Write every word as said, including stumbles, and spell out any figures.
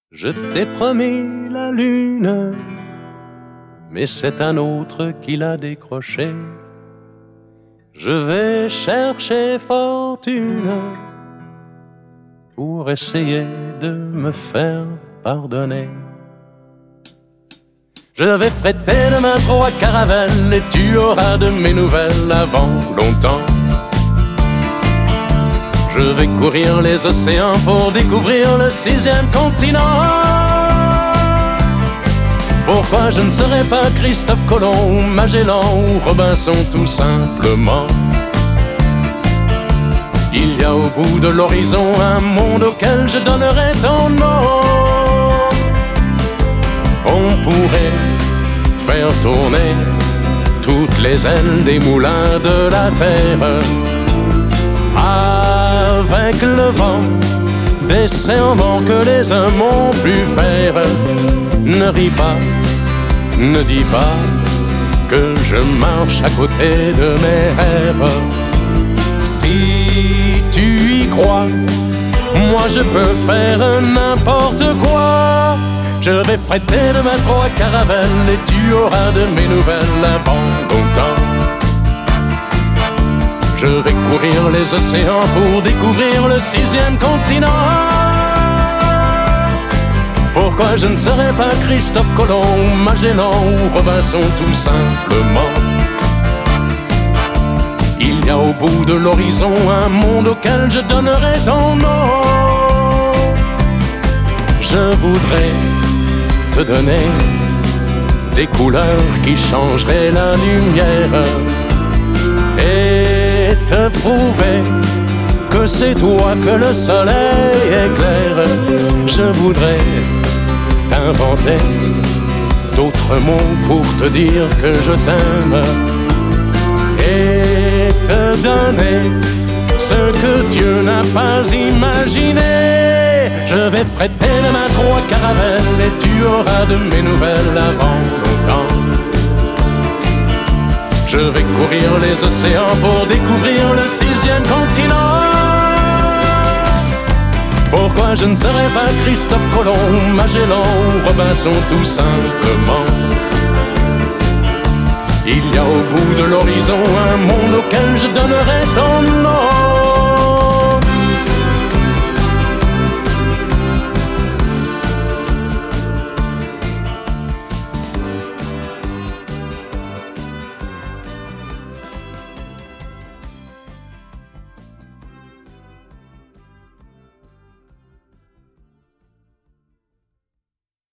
Je t'ai promis la lune, mais c'est un autre qui l'a décroché. Je vais chercher fortune pour essayer de me faire pardonner. Je vais fretter demain trois caravelles et tu auras de mes nouvelles avant longtemps. Je vais courir les océans pour découvrir le sixième continent. Pourquoi je ne serai pas Christophe Colomb, Magellan ou Robinson tout simplement? Il y a au bout de l'horizon un monde auquel je donnerai ton nom. On pourrait faire tourner toutes les ailes des moulins de la terre. Avec le vent, des serments que les hommes ont pu faire. Ne ris pas, ne dis pas que je marche à côté de mes rêves. Si tu y crois, moi je peux faire n'importe quoi. Je vais prêter demain trois caravelles et tu auras de mes nouvelles avant longtemps. Je vais courir les océans pour découvrir le sixième continent. Pourquoi je ne serai pas Christophe Colomb, Magellan ou Robinson tout simplement? Il y a au bout de l'horizon un monde auquel je donnerai ton nom. Je voudrais te donner des couleurs qui changeraient la lumière et te prouver que c'est toi que le soleil éclaire. Je voudrais t'inventer d'autres mots pour te dire que je t'aime et te donner ce que Dieu n'a pas imaginé. Je vais fretter demain trois caravelles et tu auras de mes nouvelles avant longtemps. Je vais courir les océans pour découvrir le sixième continent. Pourquoi je ne serai pas Christophe Colomb, Magellan ou Robinson tout simplement? Il y a au bout de l'horizon un monde auquel je donnerai ton nom.